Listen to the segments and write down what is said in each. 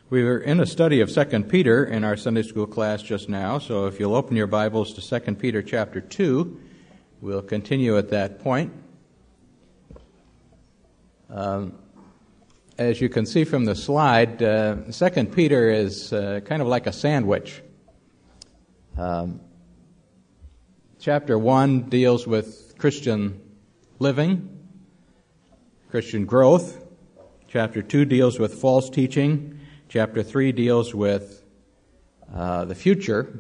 We were in a study of 2 Peter in our Sunday school class just now, so if you'll open your Bibles to 2 Peter chapter 2, we'll continue at that point. As you can see from the slide, 2 Peter is kind of like a sandwich. Chapter 1 deals with Christian living, Christian growth. Chapter 2 deals with false teaching. Chapter 3 deals with the future.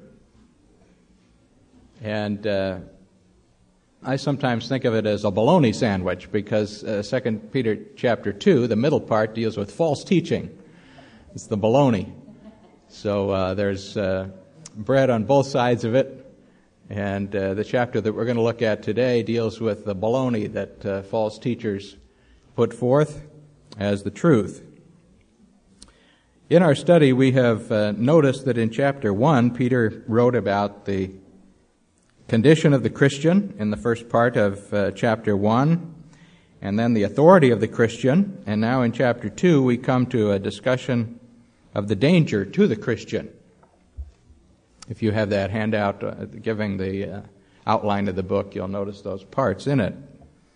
And I sometimes think of it as a bologna sandwich because 2 Peter chapter 2, the middle part, deals with false teaching. It's the bologna. So there's bread on both sides of it. And the chapter that we're going to look at today deals with the bologna that false teachers put forth as the truth. In our study, we have noticed that in chapter 1, Peter wrote about the condition of the Christian in the first part of chapter 1, and then the authority of the Christian. And now in chapter 2, we come to a discussion of the danger to the Christian. If you have that handout giving the outline of the book, you'll notice those parts in it.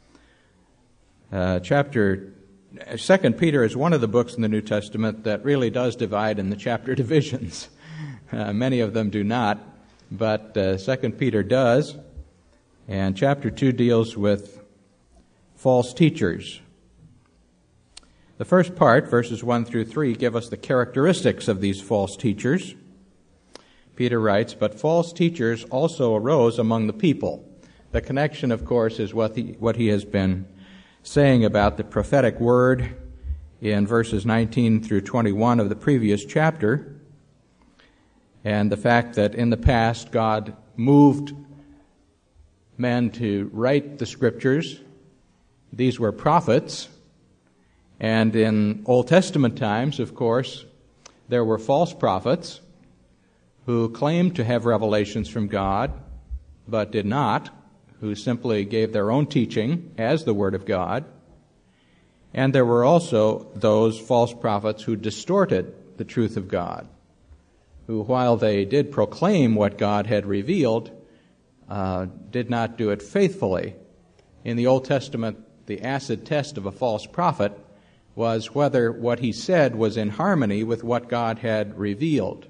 2 Peter is one of the books in the New Testament that really does divide in the chapter divisions. Many of them do not, but 2 Peter does. And chapter 2 deals with false teachers. The first part, verses 1 through 3, give us the characteristics of these false teachers. Peter writes, "But false teachers also arose among the people." The connection, of course, is what he has been saying about the prophetic word in verses 19 through 21 of the previous chapter, and the fact that in the past God moved men to write the scriptures. These were prophets, and in Old Testament times, of course, there were false prophets who claimed to have revelations from God, but did not, who simply gave their own teaching as the Word of God. And there were also those false prophets who distorted the truth of God, who, while they did proclaim what God had revealed, did not do it faithfully. In the Old Testament, the acid test of a false prophet was whether what he said was in harmony with what God had revealed.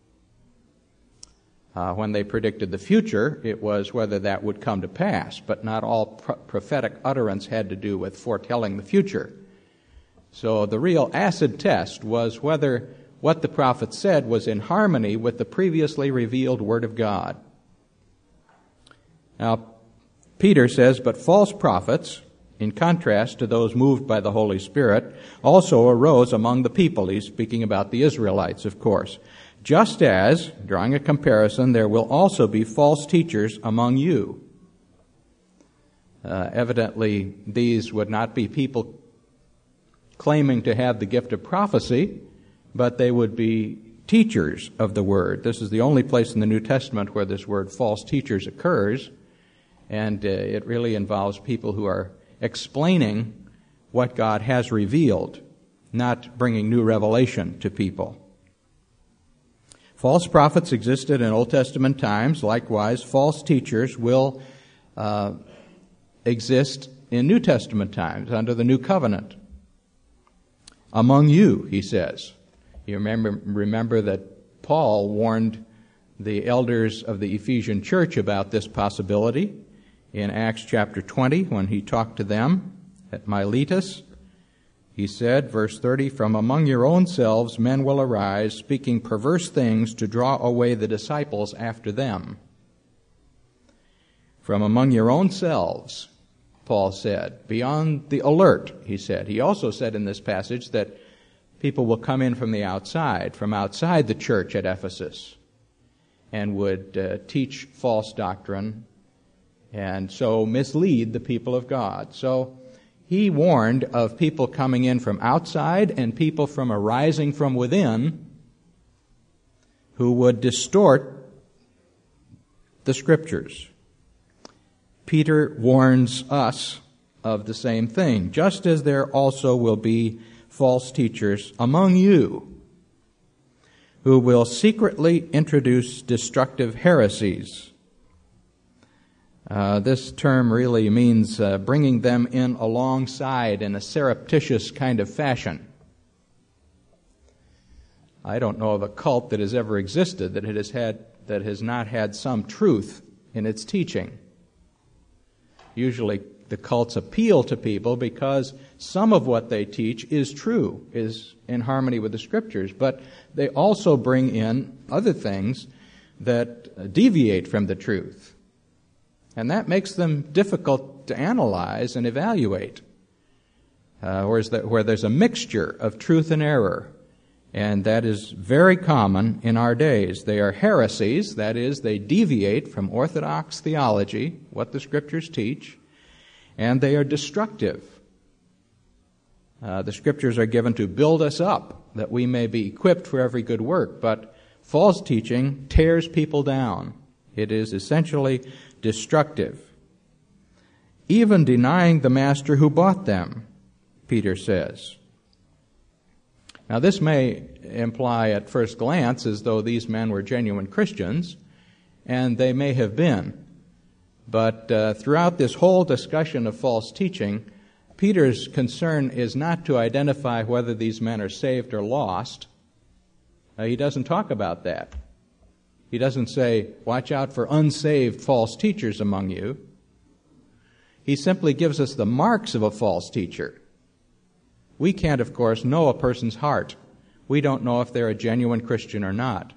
When they predicted the future, it was whether that would come to pass, but not all prophetic utterance had to do with foretelling the future. So the real acid test was whether what the prophet said was in harmony with the previously revealed Word of God. Now, Peter says, "But false prophets, in contrast to those moved by the Holy Spirit, also arose among the people." He's speaking about the Israelites, of course. "Just as," drawing a comparison, "there will also be false teachers among you." Evidently, these would not be people claiming to have the gift of prophecy, but they would be teachers of the Word. This is the only place in the New Testament where this word false teachers occurs, and it really involves people who are explaining what God has revealed, not bringing new revelation to people. False prophets existed in Old Testament times. Likewise, false teachers will exist in New Testament times under the New Covenant. "Among you," he says. You remember that Paul warned the elders of the Ephesian church about this possibility in Acts chapter 20 when he talked to them at Miletus. He said, verse 30, "From among your own selves men will arise, speaking perverse things to draw away the disciples after them." From among your own selves, Paul said. Be on the alert, he said. He also said in this passage that people will come in from the outside, from outside the church at Ephesus, and would teach false doctrine and so mislead the people of God. So he warned of people coming in from outside and people from arising from within who would distort the Scriptures. Peter warns us of the same thing. Just as there also will be false teachers among you, who will secretly introduce destructive heresies. This term really means bringing them in alongside in a surreptitious kind of fashion. I don't know of a cult that has ever existed that has not had some truth in its teaching. Usually the cults appeal to people because some of what they teach is true, is in harmony with the Scriptures, but they also bring in other things that deviate from the truth. And that makes them difficult to analyze and evaluate, where there's a mixture of truth and error. And that is very common in our days. They are heresies, that is, they deviate from orthodox theology, what the Scriptures teach, and they are destructive. The Scriptures are given to build us up, that we may be equipped for every good work, but false teaching tears people down. It is essentially destructive. Even denying the master who bought them, Peter says. Now, this may imply at first glance as though these men were genuine Christians, and they may have been. But throughout this whole discussion of false teaching, Peter's concern is not to identify whether these men are saved or lost. He doesn't talk about that. He doesn't say, watch out for unsaved false teachers among you. He simply gives us the marks of a false teacher. We can't, of course, know a person's heart. We don't know if they're a genuine Christian or not.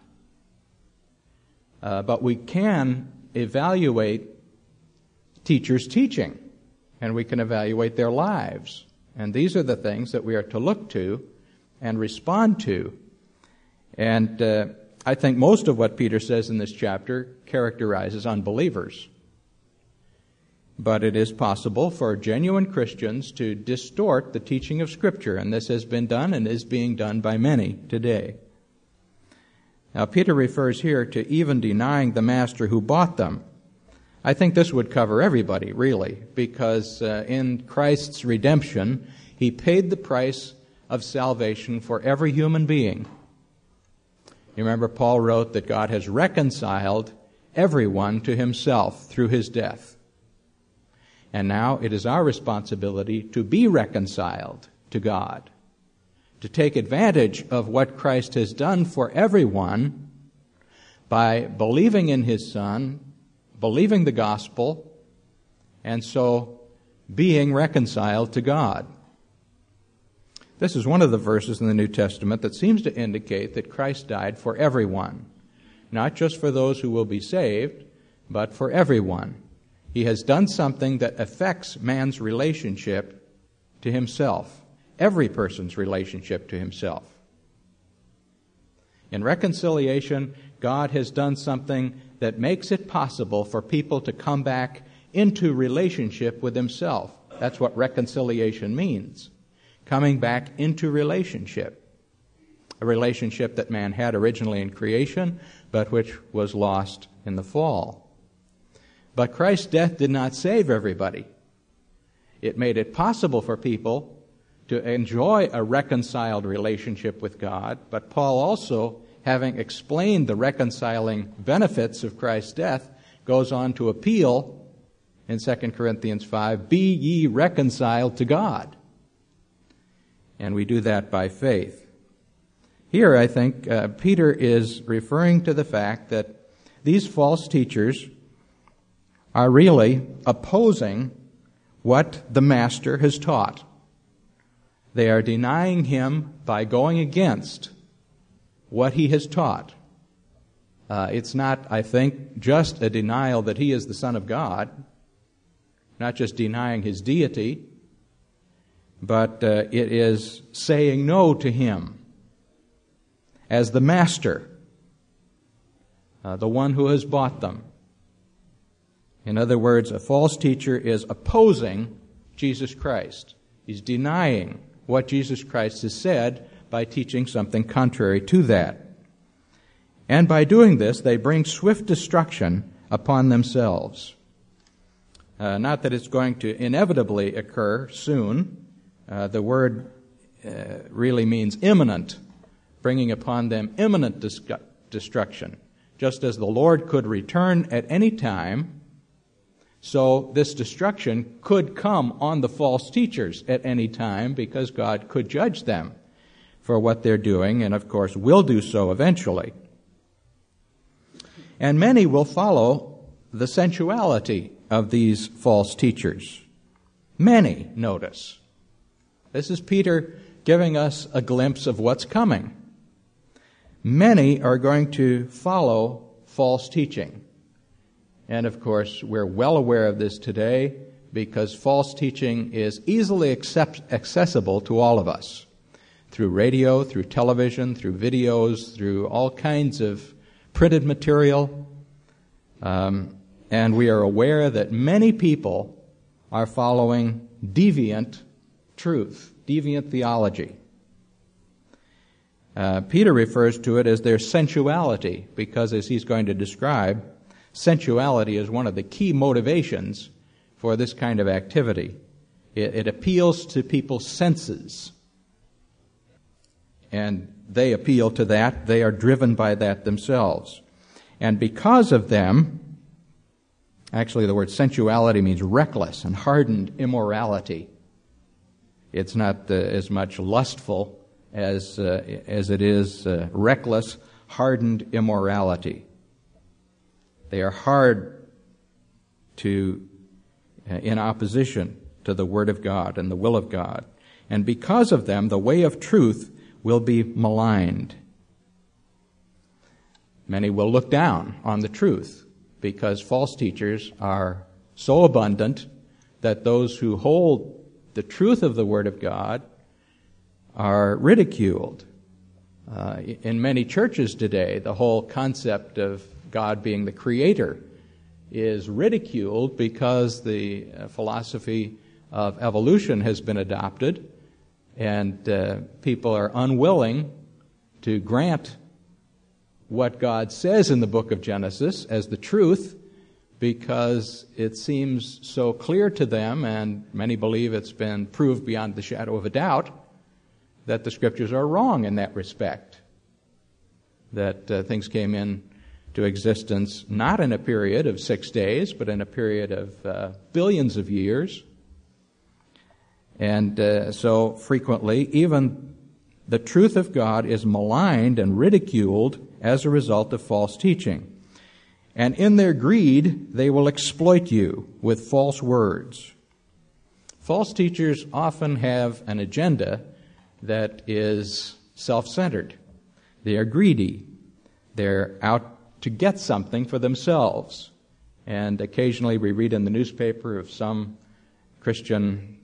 But we can evaluate teachers' teaching, and we can evaluate their lives. And these are the things that we are to look to and respond to. And I think most of what Peter says in this chapter characterizes unbelievers. But it is possible for genuine Christians to distort the teaching of Scripture, and this has been done and is being done by many today. Now, Peter refers here to even denying the master who bought them. I think this would cover everybody, really, because in Christ's redemption, He paid the price of salvation for every human being. You remember Paul wrote that God has reconciled everyone to Himself through His death. And now it is our responsibility to be reconciled to God, to take advantage of what Christ has done for everyone by believing in His Son, believing the gospel, and so being reconciled to God. This is one of the verses in the New Testament that seems to indicate that Christ died for everyone, not just for those who will be saved, but for everyone. He has done something that affects man's relationship to himself, every person's relationship to himself. In reconciliation, God has done something that makes it possible for people to come back into relationship with Himself. That's what reconciliation means, coming back into relationship, a relationship that man had originally in creation, but which was lost in the fall. But Christ's death did not save everybody. It made it possible for people to enjoy a reconciled relationship with God, but Paul also, having explained the reconciling benefits of Christ's death, goes on to appeal in 2 Corinthians 5, be ye reconciled to God. And we do that by faith. Here, I think, Peter is referring to the fact that these false teachers are really opposing what the Master has taught. They are denying Him by going against what He has taught. It's not, I think, just a denial that He is the Son of God, not just denying His deity, but it is saying no to Him as the Master, the one who has bought them. In other words, a false teacher is opposing Jesus Christ. He's denying what Jesus Christ has said by teaching something contrary to that. And by doing this, they bring swift destruction upon themselves. Not that it's going to inevitably occur soon. The word really means imminent, bringing upon them imminent destruction. Just as the Lord could return at any time, so this destruction could come on the false teachers at any time, because God could judge them for what they're doing, and of course will do so eventually. And many will follow the sensuality of these false teachers. Many, notice. This is Peter giving us a glimpse of what's coming. Many are going to follow false teaching. And of course, we're well aware of this today because false teaching is easily accessible to all of us through radio, through television, through videos, through all kinds of printed material. And we are aware that many people are following deviant truth, deviant theology. Peter refers to it as their sensuality, because as he's going to describe, sensuality is one of the key motivations for this kind of activity. It appeals to people's senses, and they appeal to that. They are driven by that themselves. And because of them, actually the word sensuality means reckless and hardened immorality. It's not as much lustful as it is reckless, hardened immorality. They are hard in opposition to the Word of God and the will of God. And because of them, the way of truth will be maligned. Many will look down on the truth because false teachers are so abundant that those who hold the truth of the Word of God are ridiculed. In many churches today, the whole concept of God being the creator is ridiculed because the philosophy of evolution has been adopted, and people are unwilling to grant what God says in the book of Genesis as the truth, because it seems so clear to them, and many believe it's been proved beyond the shadow of a doubt, that the Scriptures are wrong in that respect. That things came into existence not in a period of 6 days, but in a period of billions of years. And so frequently, even the truth of God is maligned and ridiculed as a result of false teaching. And in their greed, they will exploit you with false words. False teachers often have an agenda that is self-centered. They are greedy. They're out to get something for themselves. And occasionally we read in the newspaper of some Christian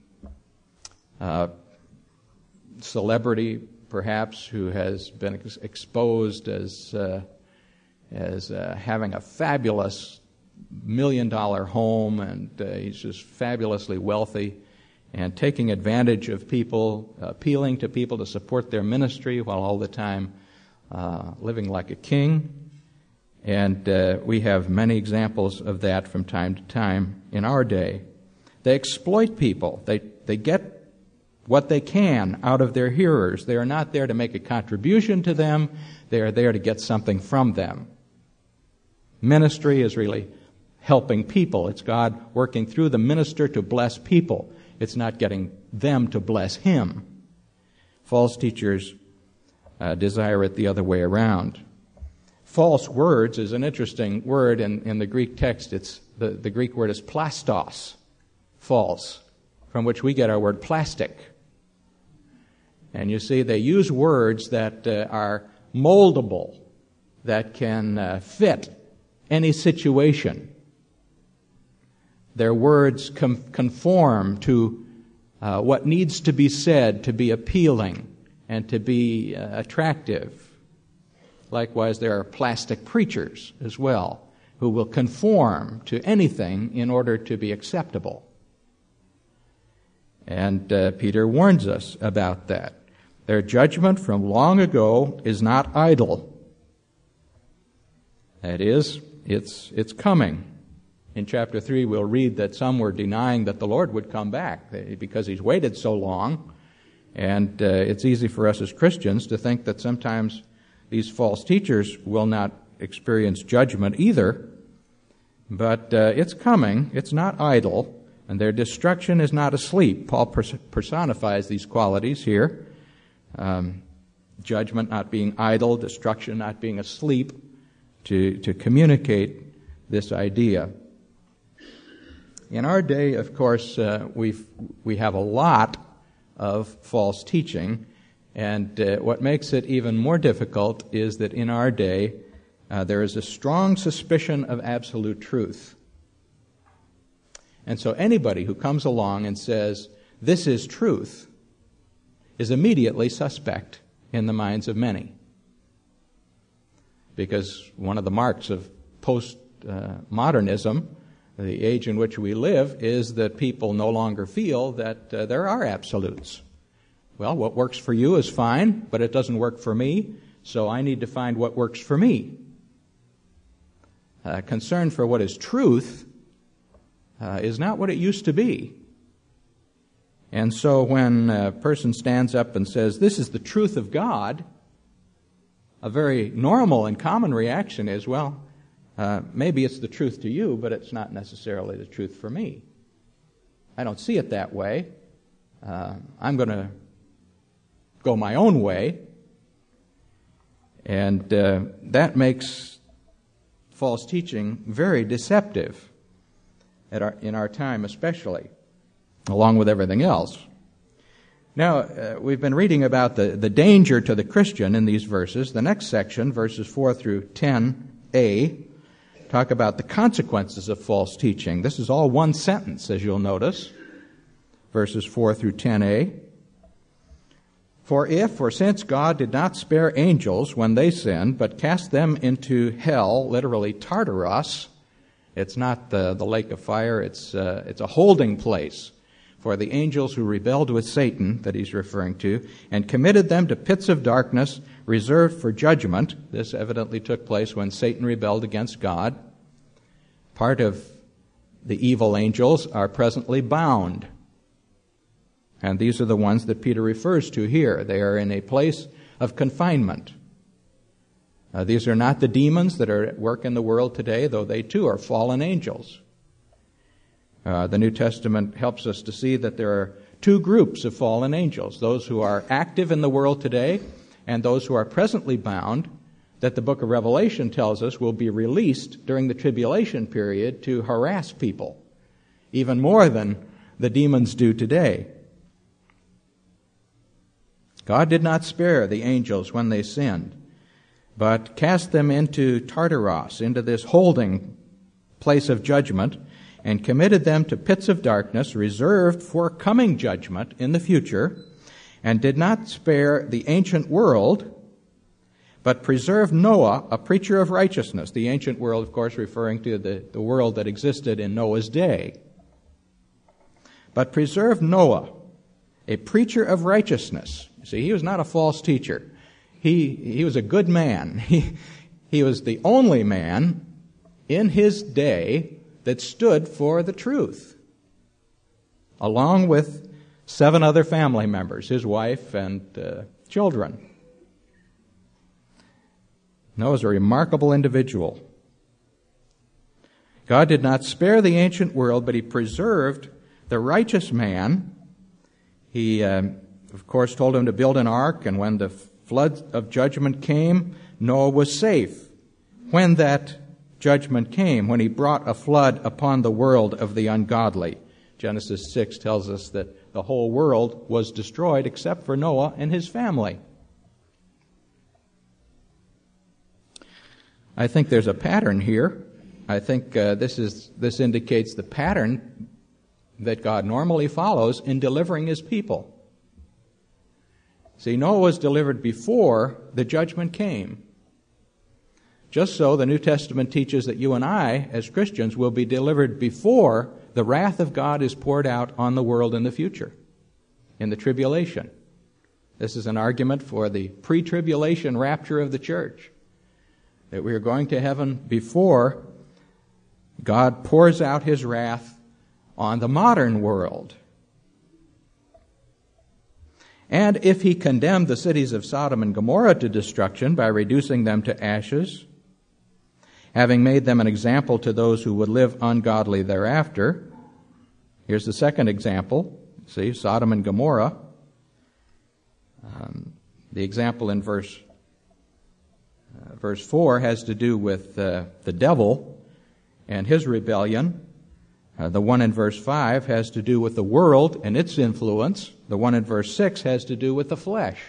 celebrity, perhaps, who has been exposed as having a fabulous $1 million home, and he's just fabulously wealthy, and taking advantage of people, appealing to people to support their ministry while all the time living like a king. And we have many examples of that from time to time in our day. They exploit people. They get what they can out of their hearers. They are not there to make a contribution to them. They are there to get something from them. Ministry is really helping people. It's God working through the minister to bless people. It's not getting them to bless Him. False teachers desire it the other way around. False words is an interesting word in the Greek text. It's the Greek word is plastos, false, from which we get our word plastic. And you see, they use words that are moldable, that can fit any situation. Their words conform to what needs to be said to be appealing and to be attractive. Likewise, there are plastic preachers as well, who will conform to anything in order to be acceptable. And Peter warns us about that. Their judgment from long ago is not idle. That is, it's coming. In chapter 3, we'll read that some were denying that the Lord would come back because He's waited so long. And it's easy for us as Christians to think that sometimes these false teachers will not experience judgment either, but it's coming. It's not idle, and their destruction is not asleep. Paul personifies these qualities here. Judgment not being idle, destruction not being asleep, to communicate this idea. In our day, of course, we have a lot of false teaching, and what makes it even more difficult is that in our day there is a strong suspicion of absolute truth. And so anybody who comes along and says, "This is truth," is immediately suspect in the minds of many. Because one of the marks of post-modernism, the age in which we live, is that people no longer feel that there are absolutes. Well, what works for you is fine, but it doesn't work for me, so I need to find what works for me. Concern for what is truth is not what it used to be. And so when a person stands up and says, "This is the truth of God," a very normal and common reaction is, well, maybe it's the truth to you, but it's not necessarily the truth for me. I don't see it that way. I'm going to go my own way. And that makes false teaching very deceptive in our time especially, along with everything else. Now, we've been reading about the danger to the Christian in these verses. The next section, verses 4 through 10a, talk about the consequences of false teaching. This is all one sentence, as you'll notice, verses 4 through 10a. For since God did not spare angels when they sinned, but cast them into hell, literally Tartarus, it's not the lake of fire, it's a holding place for the angels who rebelled with Satan, that he's referring to, and committed them to pits of darkness reserved for judgment. This evidently took place when Satan rebelled against God. Part of the evil angels are presently bound. And these are the ones that Peter refers to here. They are in a place of confinement. These are not the demons that are at work in the world today, though they too are fallen angels. The New Testament helps us to see that there are two groups of fallen angels, those who are active in the world today and those who are presently bound, that the book of Revelation tells us will be released during the tribulation period to harass people, even more than the demons do today. God did not spare the angels when they sinned, but cast them into Tartarus, into this holding place of judgment, and committed them to pits of darkness reserved for coming judgment in the future, and did not spare the ancient world, but preserved Noah, a preacher of righteousness. The ancient world, of course, referring to the world that existed in Noah's day. But preserved Noah, a preacher of righteousness. See, he was not a false teacher. He was a good man. He was the only man in his day that stood for the truth, along with 7 other family members, his wife and children. Noah's a remarkable individual. God did not spare the ancient world, but he preserved the righteous man. He, of course, told him to build an ark, and when the flood of judgment came, Noah was safe. When that judgment came, when he brought a flood upon the world of the ungodly. Genesis 6 tells us that the whole world was destroyed except for Noah and his family. I think there's a pattern here. I think this indicates the pattern that God normally follows in delivering his people. See, Noah was delivered before the judgment came. Just so, the New Testament teaches that you and I, as Christians, will be delivered before the wrath of God is poured out on the world in the future, in the tribulation. This is an argument for the pre-tribulation rapture of the church, that we are going to heaven before God pours out his wrath on the modern world. And if he condemned the cities of Sodom and Gomorrah to destruction by reducing them to ashes, having made them an example to those who would live ungodly thereafter, here's the second example. See, Sodom and Gomorrah. The example in verse 4 has to do with the devil and his rebellion. The one in verse 5 has to do with the world and its influence. The one in verse 6 has to do with the flesh.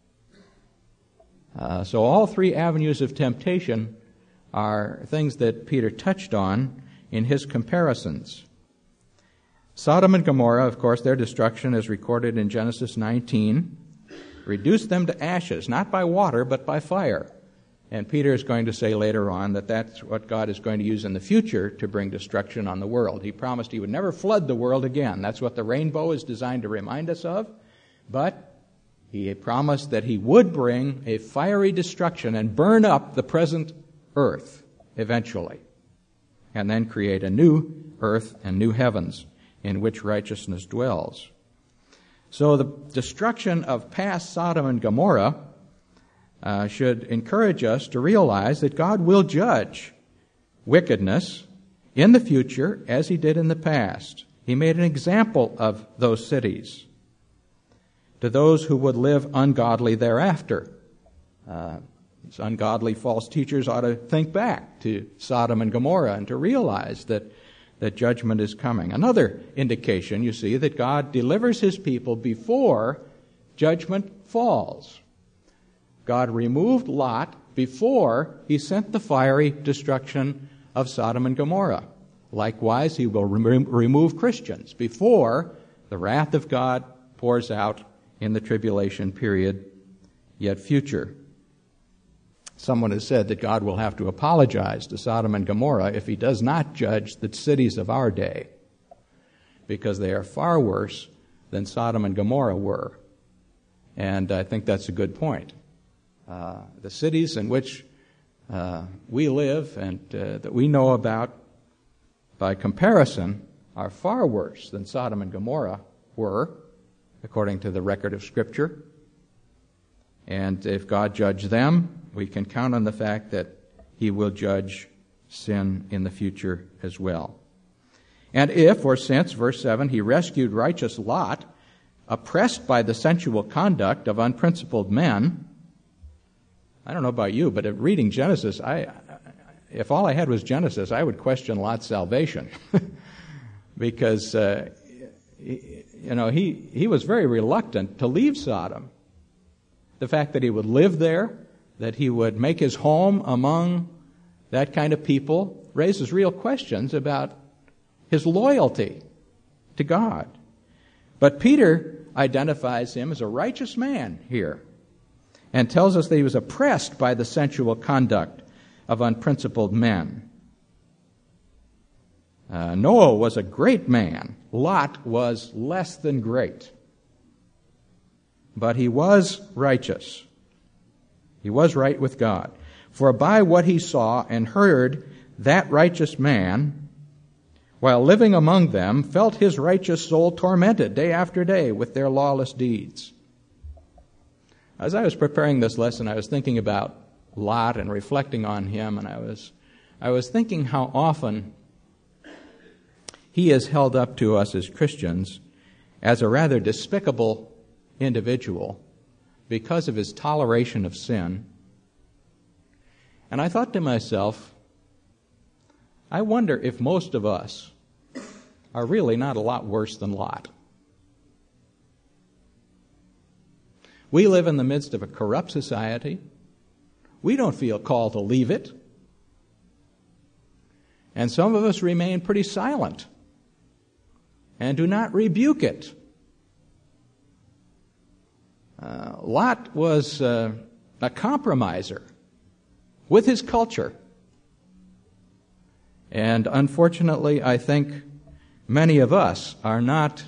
So all three avenues of temptation are things that Peter touched on in his comparisons. Sodom and Gomorrah, of course, their destruction is recorded in Genesis 19. Reduced them to ashes, not by water, but by fire. And Peter is going to say later on that that's what God is going to use in the future to bring destruction on the world. He promised he would never flood the world again. That's what the rainbow is designed to remind us of. But he promised that he would bring a fiery destruction and burn up the present earth eventually, and then create a new earth and new heavens in which righteousness dwells. So the destruction of past Sodom and Gomorrah should encourage us to realize that God will judge wickedness in the future as he did in the past. He made an example of those cities to those who would live ungodly thereafter. These ungodly false teachers ought to think back to Sodom and Gomorrah and to realize that judgment is coming. Another indication, you see, that God delivers his people before judgment falls. God removed Lot before he sent the fiery destruction of Sodom and Gomorrah. Likewise, he will remove Christians before the wrath of God pours out in the tribulation period yet future. Someone has said that God will have to apologize to Sodom and Gomorrah if he does not judge the cities of our day, because they are far worse than Sodom and Gomorrah were. And I think that's a good point. The cities in which we live and that we know about, by comparison, are far worse than Sodom and Gomorrah were, according to the record of Scripture. And if God judged them, we can count on the fact that he will judge sin in the future as well. And if, or since, verse 7, he rescued righteous Lot, oppressed by the sensual conduct of unprincipled men, I don't know about you, but reading Genesis, if all I had was Genesis, I would question Lot's salvation. Because, he was very reluctant to leave Sodom. The fact that he would live there, that he would make his home among that kind of people, raises real questions about his loyalty to God. But Peter identifies him as a righteous man here and tells us that he was oppressed by the sensual conduct of unprincipled men. Noah was a great man. Lot was less than great. But he was righteous. He was right with God. For by what he saw and heard, that righteous man, while living among them, felt his righteous soul tormented day after day with their lawless deeds. As I was preparing this lesson, I was thinking about Lot and reflecting on him, and I was thinking how often he is held up to us as Christians as a rather despicable individual because of his toleration of sin. And I thought to myself, I wonder if most of us are really not a lot worse than Lot. We live in the midst of a corrupt society. We don't feel called to leave it. And some of us remain pretty silent and do not rebuke it. Lot was a compromiser with his culture. And unfortunately, I think many of us are not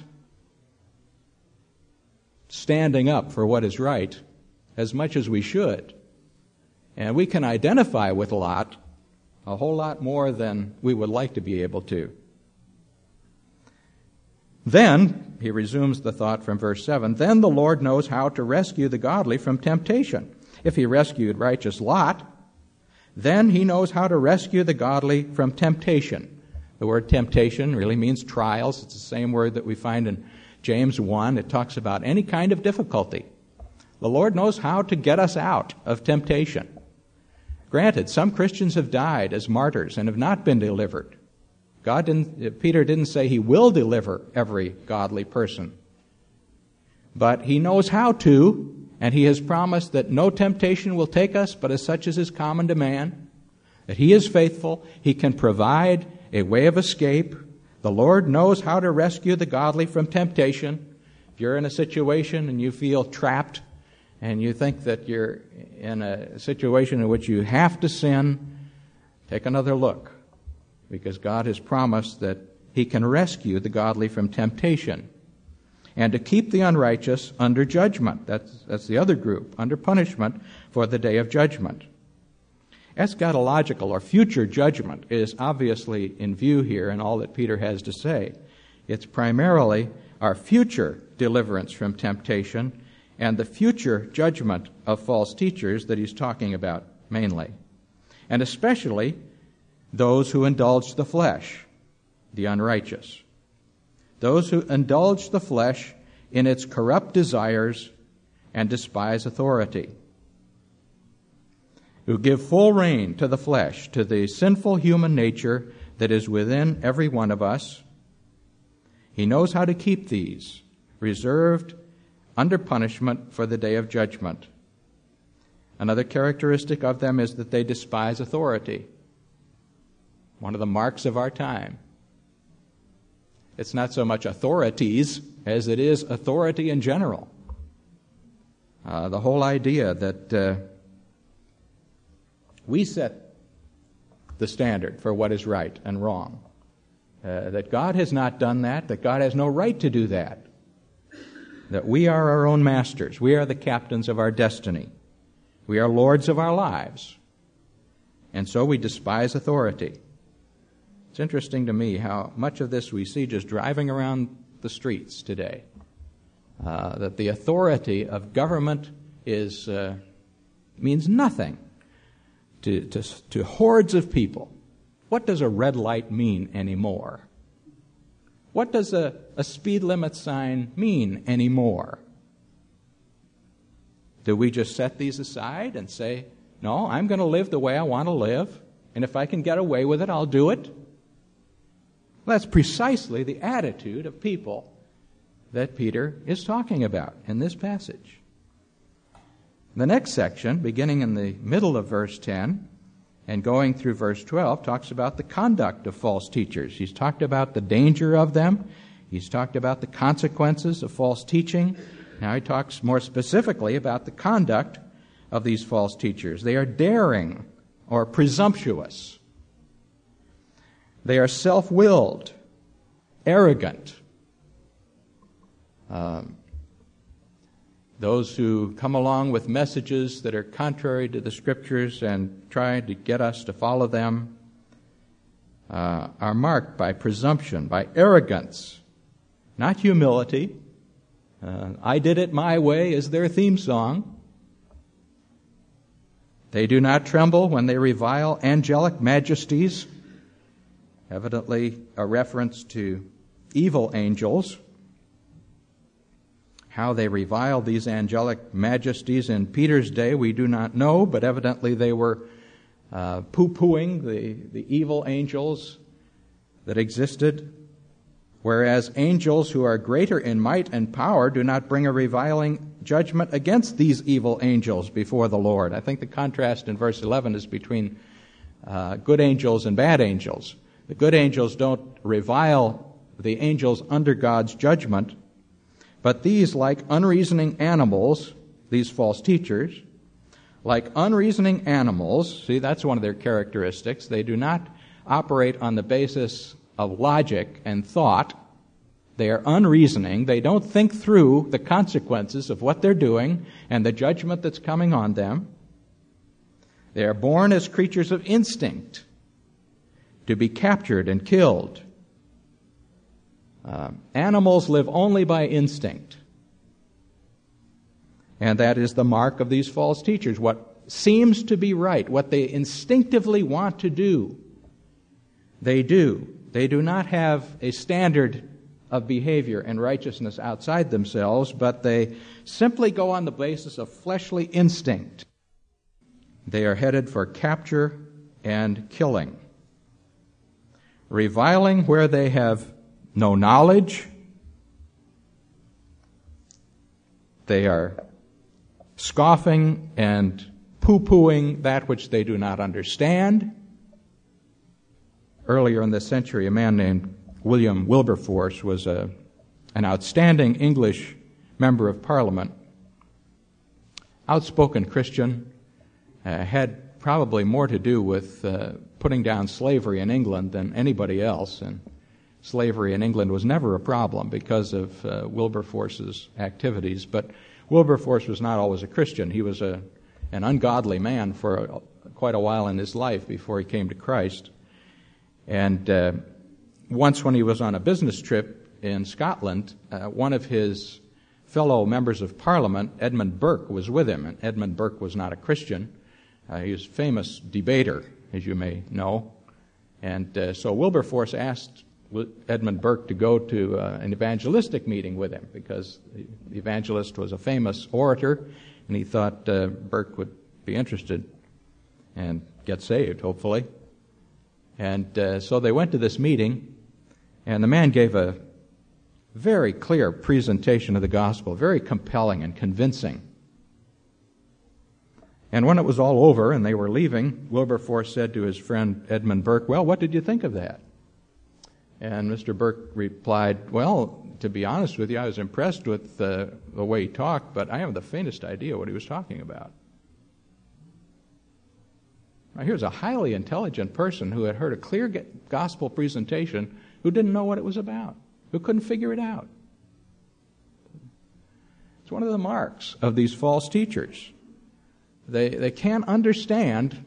standing up for what is right as much as we should. And we can identify with Lot a whole lot more than we would like to be able to. Then, he resumes the thought from verse 7, then the Lord knows how to rescue the godly from temptation. If he rescued righteous Lot, then he knows how to rescue the godly from temptation. The word temptation really means trials. It's the same word that we find in James 1. It talks about any kind of difficulty. The Lord knows how to get us out of temptation. Granted, some Christians have died as martyrs and have not been delivered. Peter didn't say he will deliver every godly person. But he knows how to, and he has promised that no temptation will take us but as such as is common to man, that he is faithful, he can provide a way of escape. The Lord knows how to rescue the godly from temptation. If you're in a situation and you feel trapped and you think that you're in a situation in which you have to sin, take another look, because God has promised that he can rescue the godly from temptation and to keep the unrighteous under judgment. That's the other group, under punishment for the day of judgment. Eschatological or future judgment is obviously in view here in all that Peter has to say. It's primarily our future deliverance from temptation and the future judgment of false teachers that he's talking about mainly. And especially those who indulge the flesh, the unrighteous. Those who indulge the flesh in its corrupt desires and despise authority. Who give full rein to the flesh, to the sinful human nature that is within every one of us. He knows how to keep these reserved under punishment for the day of judgment. Another characteristic of them is that they despise authority. One of the marks of our time. It's not so much authorities as it is authority in general. The whole idea that we set the standard for what is right and wrong. That God has not done that God has no right to do that. That we are our own masters. We are the captains of our destiny. We are lords of our lives. And so we despise authority. It's interesting to me how much of this we see just driving around the streets today. That the authority of government means nothing to hordes of people. What does a red light mean anymore? What does a speed limit sign mean anymore? Do we just set these aside and say, no, I'm going to live the way I want to live, and if I can get away with it, I'll do it? Well, that's precisely the attitude of people that Peter is talking about in this passage. The next section, beginning in the middle of verse 10 and going through verse 12, talks about the conduct of false teachers. He's talked about the danger of them. He's talked about the consequences of false teaching. Now he talks more specifically about the conduct of these false teachers. They are daring or presumptuous. They are self-willed, arrogant. Those who come along with messages that are contrary to the Scriptures and try to get us to follow them are marked by presumption, by arrogance, not humility. I did it my way is their theme song. They do not tremble when they revile angelic majesties, evidently a reference to evil angels. How they reviled these angelic majesties in Peter's day, we do not know, but evidently they were poo-pooing the evil angels that existed, whereas angels who are greater in might and power do not bring a reviling judgment against these evil angels before the Lord. I think the contrast in verse 11 is between good angels and bad angels. The good angels don't revile the angels under God's judgment, but these, like unreasoning animals, these false teachers, like unreasoning animals, see, that's one of their characteristics. They do not operate on the basis of logic and thought. They are unreasoning. They don't think through the consequences of what they're doing and the judgment that's coming on them. They are born as creatures of instinct, to be captured and killed. Animals live only by instinct. And that is the mark of these false teachers. What seems to be right, what they instinctively want to do, they do. They do not have a standard of behavior and righteousness outside themselves, but they simply go on the basis of fleshly instinct. They are headed for capture and killing, reviling where they have no knowledge. They are scoffing and poo-pooing that which they do not understand. Earlier in this century, a man named William Wilberforce was an outstanding English member of Parliament, outspoken Christian, had probably more to do with putting down slavery in England than anybody else, and slavery in England was never a problem because of Wilberforce's activities. But Wilberforce was not always a Christian. He was an ungodly man for quite a while in his life before he came to Christ. And once when he was on a business trip in Scotland, one of his fellow members of Parliament, Edmund Burke, was with him. And Edmund Burke was not a Christian. He was a famous debater, as you may know. And so Wilberforce asked Edmund Burke to go to an evangelistic meeting with him because the evangelist was a famous orator, and he thought Burke would be interested and get saved, hopefully. And so they went to this meeting, and the man gave a very clear presentation of the gospel, very compelling and convincing. And when it was all over and they were leaving, Wilberforce said to his friend Edmund Burke, "Well, what did you think of that?" And Mr. Burke replied, "Well, to be honest with you, I was impressed with the way he talked, but I haven't the faintest idea what he was talking about." Now, here's a highly intelligent person who had heard a clear gospel presentation who didn't know what it was about, who couldn't figure it out. It's one of the marks of these false teachers. They can't understand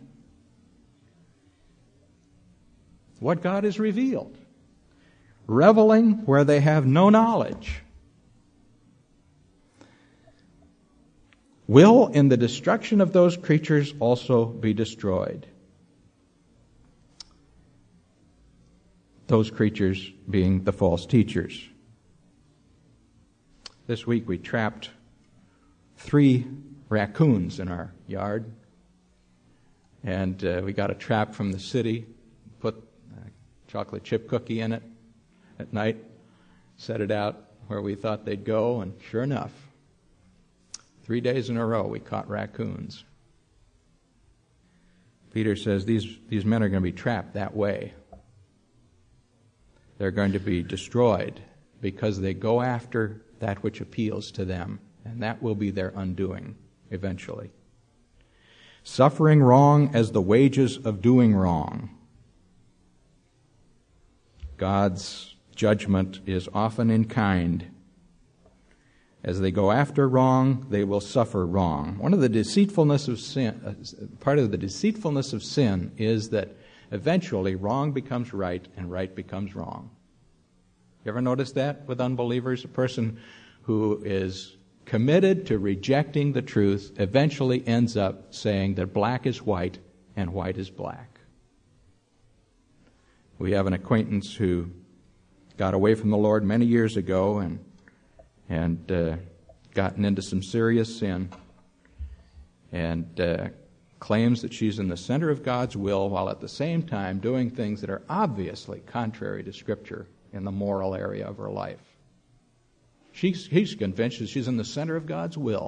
what God has revealed, reveling where they have no knowledge. Will in the destruction of those creatures also be destroyed. Those creatures being the false teachers. This week we trapped 3 raccoons in our yard, and we got a trap from the city, put a chocolate chip cookie in it at night, set it out where we thought they'd go, and sure enough, 3 days in a row we caught raccoons. Peter says these men are going to be trapped that way. They're going to be destroyed because they go after that which appeals to them, and that will be their undoing eventually. Suffering wrong as the wages of doing wrong. God's judgment is often in kind. As they go after wrong, they will suffer wrong. One of the deceitfulness of sin, part of the deceitfulness of sin is that eventually wrong becomes right and right becomes wrong. You ever notice that with unbelievers? A person who is committed to rejecting the truth eventually ends up saying that black is white and white is black. We have an acquaintance who got away from the Lord many years ago and gotten into some serious sin and claims that she's in the center of God's will while at the same time doing things that are obviously contrary to Scripture in the moral area of her life. He's convinced that she's in the center of God's will.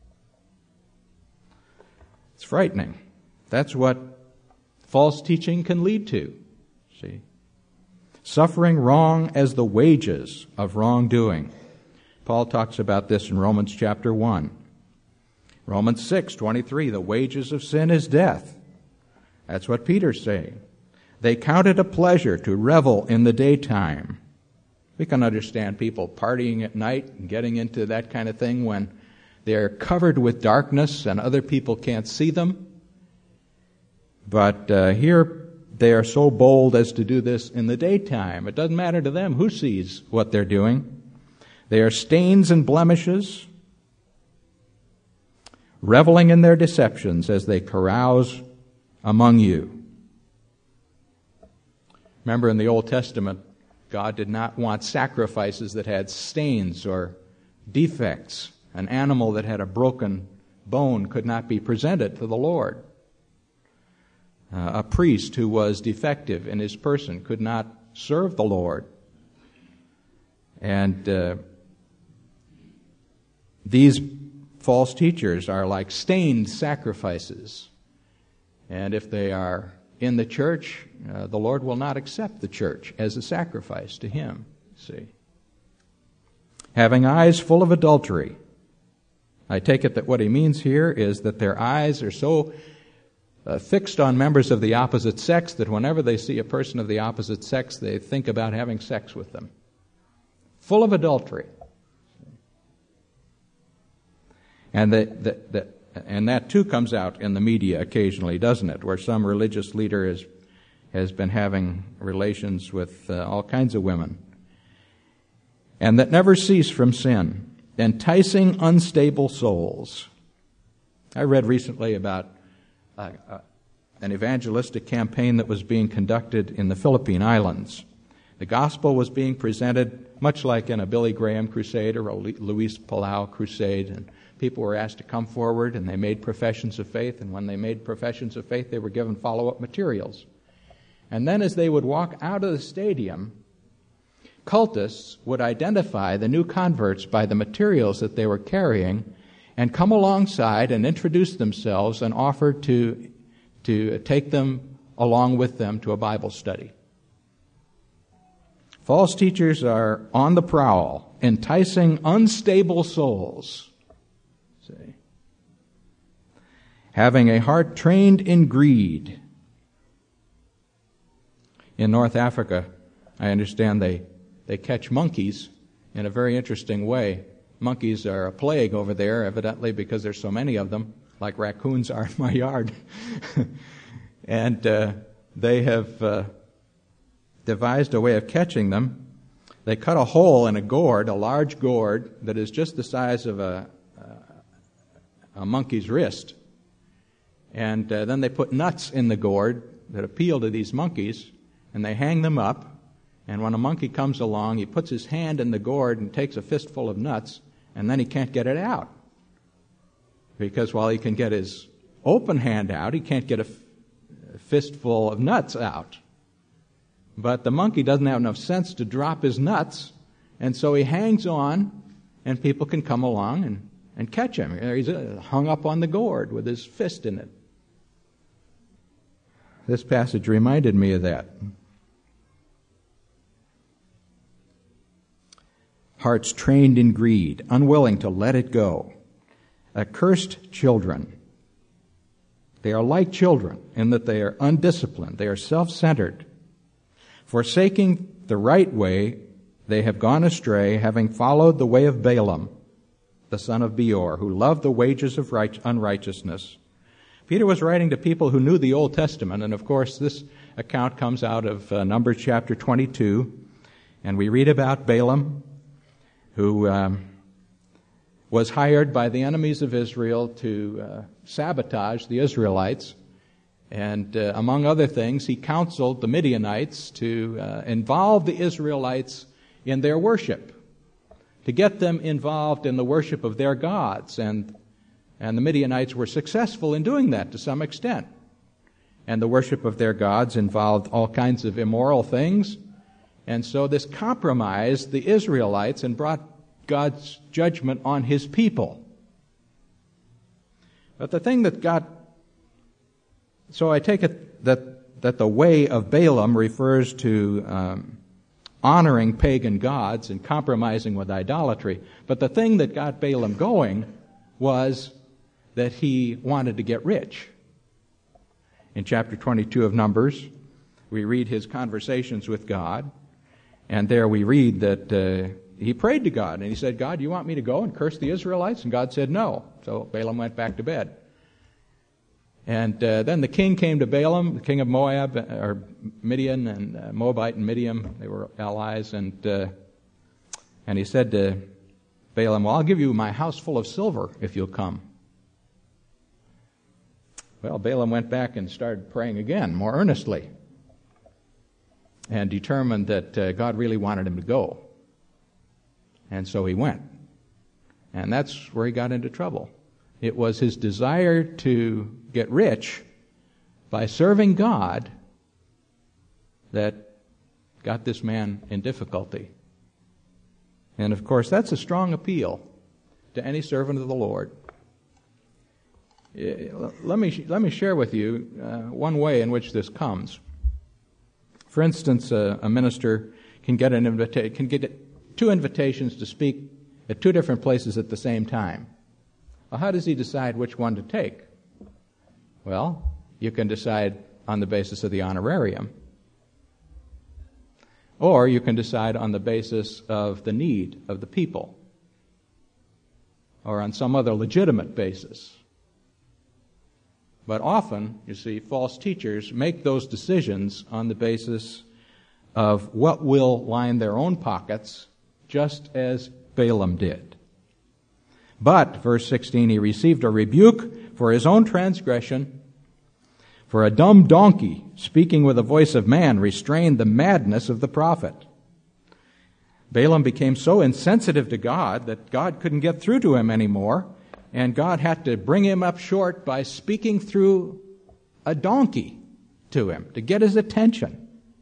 It's frightening. That's what false teaching can lead to. See? Suffering wrong as the wages of wrongdoing. Paul talks about this in Romans chapter 1. Romans 6:23, the wages of sin is death. That's what Peter's saying. They count it a pleasure to revel in the daytime. We can understand people partying at night and getting into that kind of thing when they're covered with darkness and other people can't see them. But here they are so bold as to do this in the daytime. It doesn't matter to them who sees what they're doing. They are stains and blemishes, reveling in their deceptions as they carouse among you. Remember, in the Old Testament, God did not want sacrifices that had stains or defects. An animal that had a broken bone could not be presented to the Lord. A priest who was defective in his person could not serve the Lord. And these false teachers are like stained sacrifices. And if they are in the church, the Lord will not accept the church as a sacrifice to Him. See, having eyes full of adultery. I take it that what he means here is that their eyes are so fixed on members of the opposite sex that whenever they see a person of the opposite sex, they think about having sex with them. Full of adultery. And that too comes out in the media occasionally, doesn't it? Where some religious leader has been having relations with all kinds of women. And that never cease from sin, enticing unstable souls. I read recently about an evangelistic campaign that was being conducted in the Philippine Islands. The gospel was being presented much like in a Billy Graham crusade or a Luis Palau crusade, and people were asked to come forward and they made professions of faith, and when they made professions of faith, they were given follow-up materials. And then as they would walk out of the stadium, cultists would identify the new converts by the materials that they were carrying and come alongside and introduce themselves and offer to take them along with them to a Bible study. False teachers are on the prowl, enticing unstable souls. See? Having a heart trained in greed. In North Africa, I understand they catch monkeys in a very interesting way. Monkeys are a plague over there, evidently, because there's so many of them, like raccoons are in my yard. And they have devised a way of catching them. They cut a hole in a gourd, a large gourd, that is just the size of a monkey's wrist. And then they put nuts in the gourd that appeal to these monkeys, and they hang them up. And when a monkey comes along, he puts his hand in the gourd and takes a fistful of nuts, and then he can't get it out. Because while he can get his open hand out, he can't get a fistful of nuts out. But the monkey doesn't have enough sense to drop his nuts, and so he hangs on, and people can come along and catch him. He's hung up on the gourd with his fist in it. This passage reminded me of that. Hearts trained in greed, unwilling to let it go. Accursed children. They are like children in that they are undisciplined. They are self-centered. Forsaking the right way, they have gone astray, having followed the way of Balaam, the son of Beor, who loved the wages of unrighteousness. Peter was writing to people who knew the Old Testament, and of course this account comes out of Numbers chapter 22, and we read about Balaam, who was hired by the enemies of Israel to sabotage the Israelites. And among other things, he counseled the Midianites to involve the Israelites in their worship, to get them involved in the worship of their gods. And the Midianites were successful in doing that to some extent. And the worship of their gods involved all kinds of immoral things. And so this compromised the Israelites and brought God's judgment on His people. But the thing that got... So I take it that the way of Balaam refers to honoring pagan gods and compromising with idolatry. But the thing that got Balaam going was that he wanted to get rich. In chapter 22 of Numbers, we read his conversations with God, and there we read that he prayed to God, and he said, God, you want me to go and curse the Israelites? And God said no. So Balaam went back to bed. And then the king came to Balaam, the king of Moab, or Midian, and Moabite and Midian. They were allies. And he said to Balaam, well, I'll give you my house full of silver if you'll come. Well, Balaam went back and started praying again, more earnestly, and determined that God really wanted him to go. And so he went. And that's where he got into trouble. It was his desire to get rich by serving God that got this man in difficulty. And of course, that's a strong appeal to any servant of the Lord. Let me share with you one way in which this comes. For instance, a minister can get two invitations to speak at two different places at the same time. Well, how does he decide which one to take? Well, you can decide on the basis of the honorarium. Or you can decide on the basis of the need of the people. Or on some other legitimate basis. But often, you see, false teachers make those decisions on the basis of what will line their own pockets, just as Balaam did. But, verse 16, he received a rebuke for his own transgression, for a dumb donkey, speaking with the voice of man, restrained the madness of the prophet. Balaam became so insensitive to God that God couldn't get through to him anymore, and God had to bring him up short by speaking through a donkey to him to get his attention.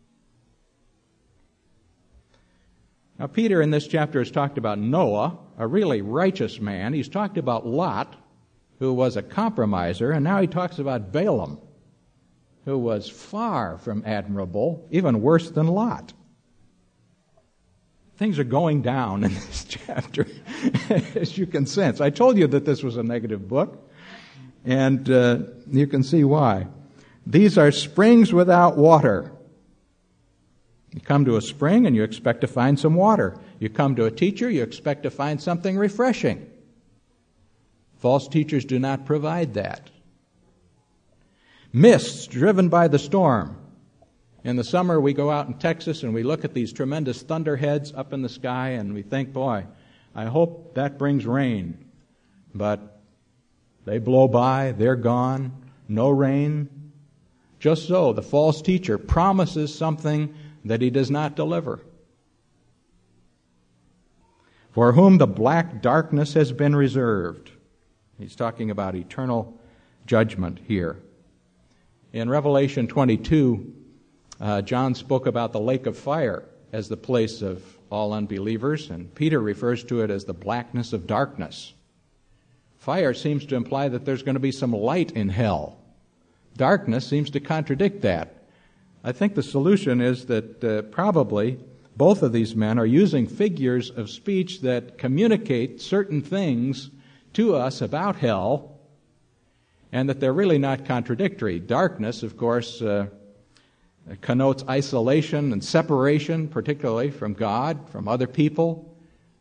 Now, Peter in this chapter has talked about Noah, a really righteous man. He's talked about Lot, who was a compromiser, and now he talks about Balaam, who was far from admirable, even worse than Lot. Things are going down in this chapter, as you can sense. I told you that this was a negative book, and you can see why. These are springs without water. You come to a spring and you expect to find some water. You come to a teacher, you expect to find something refreshing. False teachers do not provide that. Mists driven by the storm. In the summer, we go out in Texas and we look at these tremendous thunderheads up in the sky and we think, boy, I hope that brings rain. But they blow by, they're gone, no rain. Just so, the false teacher promises something that he does not deliver. For whom the black darkness has been reserved. He's talking about eternal judgment here. In Revelation 22, John spoke about the lake of fire as the place of all unbelievers, and Peter refers to it as the blackness of darkness. Fire seems to imply that there's going to be some light in hell. Darkness seems to contradict that. I think the solution is that probably both of these men are using figures of speech that communicate certain things to us about hell, and that they're really not contradictory. Darkness, of course, connotes isolation and separation, particularly from God, from other people,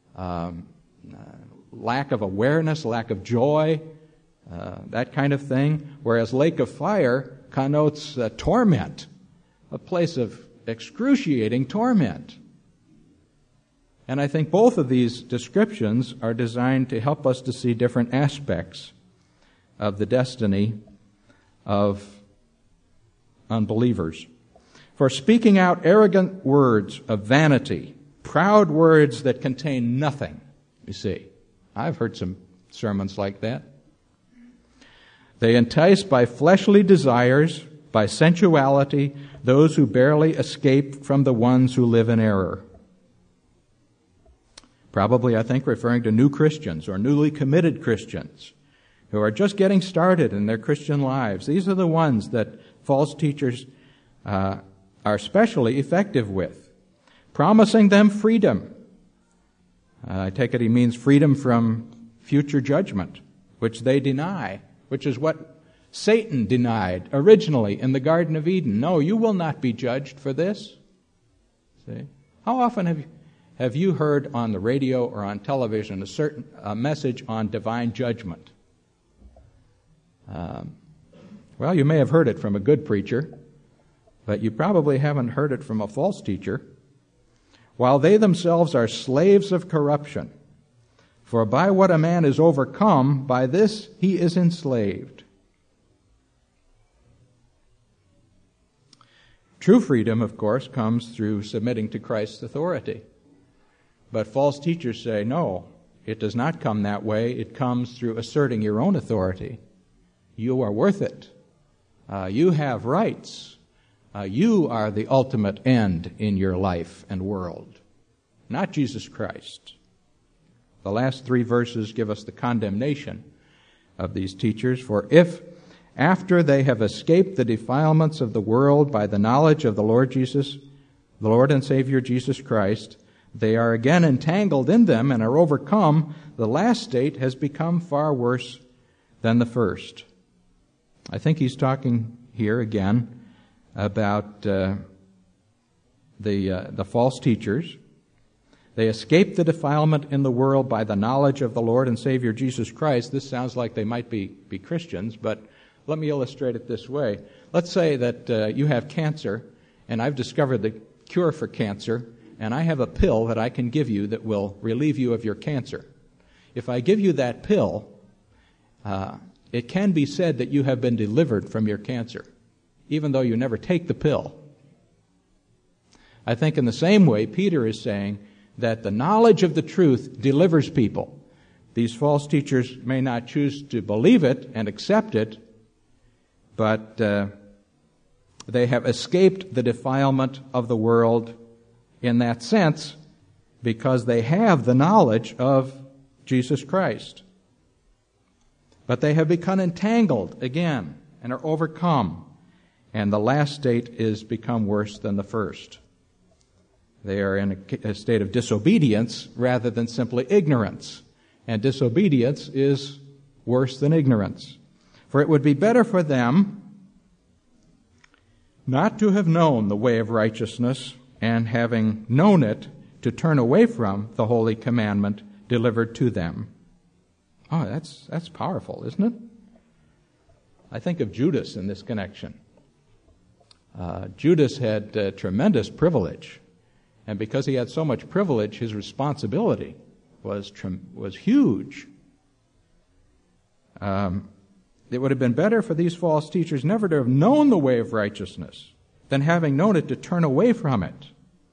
lack of awareness, lack of joy, that kind of thing. Whereas lake of fire connotes torment, a place of excruciating torment. And I think both of these descriptions are designed to help us to see different aspects of the destiny of unbelievers. For speaking out arrogant words of vanity, proud words that contain nothing, you see. I've heard some sermons like that. They entice by fleshly desires, by sensuality, those who barely escape from the ones who live in error. Probably, I think, referring to new Christians or newly committed Christians who are just getting started in their Christian lives. These are the ones that false teachers are especially effective with, promising them freedom. I take it he means freedom from future judgment, which they deny, which is what Satan denied originally in the Garden of Eden. No, you will not be judged for this. See? How often have you heard on the radio or on television a message on divine judgment? Well, you may have heard it from a good preacher, but you probably haven't heard it from a false teacher. While they themselves are slaves of corruption, for by what a man is overcome, by this he is enslaved. True freedom, of course, comes through submitting to Christ's authority. But false teachers say, no, it does not come that way. It comes through asserting your own authority. You are worth it. You have rights. You are the ultimate end in your life and world, not Jesus Christ. The last 3 verses give us the condemnation of these teachers. For if, after they have escaped the defilements of the world by the knowledge of the Lord Jesus, the Lord and Savior Jesus Christ, they are again entangled in them and are overcome, the last state has become far worse than the first. I think he's talking here again about the false teachers. They escape the defilement in the world by the knowledge of the Lord and Savior Jesus Christ. This sounds like they might be Christians, but let me illustrate it this way. Let's say that you have cancer, and I've discovered the cure for cancer, and I have a pill that I can give you that will relieve you of your cancer. If I give you that pill, it can be said that you have been delivered from your cancer, even though you never take the pill. I think in the same way, Peter is saying that the knowledge of the truth delivers people. These false teachers may not choose to believe it and accept it, but they have escaped the defilement of the world in that sense because they have the knowledge of Jesus Christ. But they have become entangled again and are overcome, and the last state is become worse than the first. They are in a state of disobedience rather than simply ignorance. And disobedience is worse than ignorance. For it would be better for them not to have known the way of righteousness, and having known it, to turn away from the holy commandment delivered to them. Oh, that's powerful, isn't it? I think of Judas in this connection. Judas had tremendous privilege. And because he had so much privilege, his responsibility was huge. It would have been better for these false teachers never to have known the way of righteousness than having known it to turn away from it.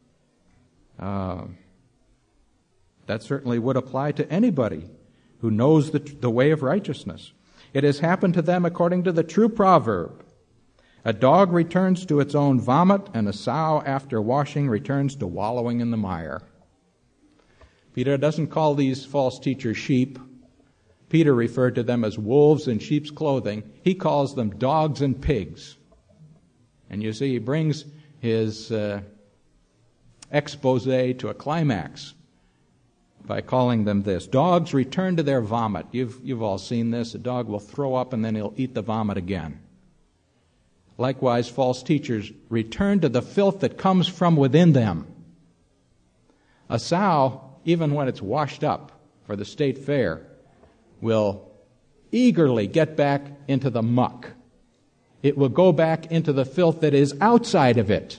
That certainly would apply to anybody who knows the way of righteousness. It has happened to them according to the true proverb. A dog returns to its own vomit, and a sow after washing returns to wallowing in the mire. Peter doesn't call these false teachers sheep. Peter referred to them as wolves in sheep's clothing. He calls them dogs and pigs. And you see, he brings his expose to a climax by calling them this. Dogs return to their vomit. You've all seen this. A dog will throw up and then he'll eat the vomit again. Likewise, false teachers return to the filth that comes from within them. A sow, even when it's washed up for the state fair, will eagerly get back into the muck. It will go back into the filth that is outside of it.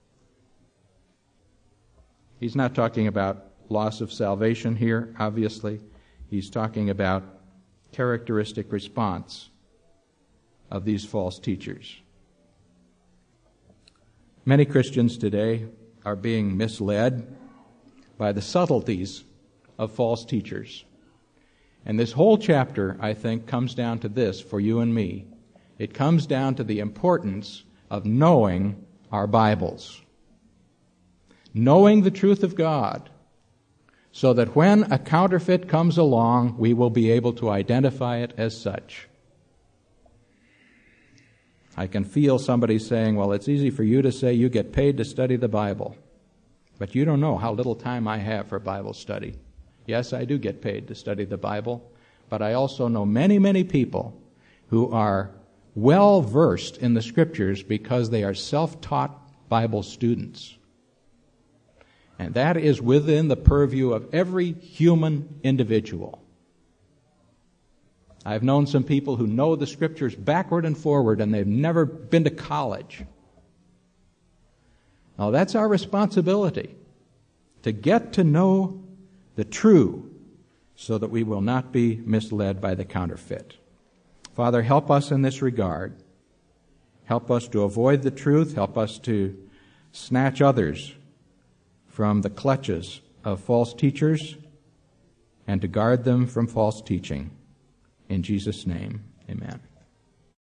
He's not talking about loss of salvation here, obviously. He's talking about characteristic response of these false teachers. Many Christians today are being misled by the subtleties of false teachers. And this whole chapter, I think, comes down to this for you and me. It comes down to the importance of knowing our Bibles. Knowing the truth of God, so that when a counterfeit comes along, we will be able to identify it as such. I can feel somebody saying, well, it's easy for you to say you get paid to study the Bible, but you don't know how little time I have for Bible study. Yes, I do get paid to study the Bible, but I also know many, many people who are well versed in the Scriptures because they are self-taught Bible students. And that is within the purview of every human individual. I've known some people who know the Scriptures backward and forward, and they've never been to college. Now, that's our responsibility, to get to know the true so that we will not be misled by the counterfeit. Father, help us in this regard. Help us to avoid the truth. Help us to snatch others from the clutches of false teachers and to guard them from false teaching. In Jesus' name, amen.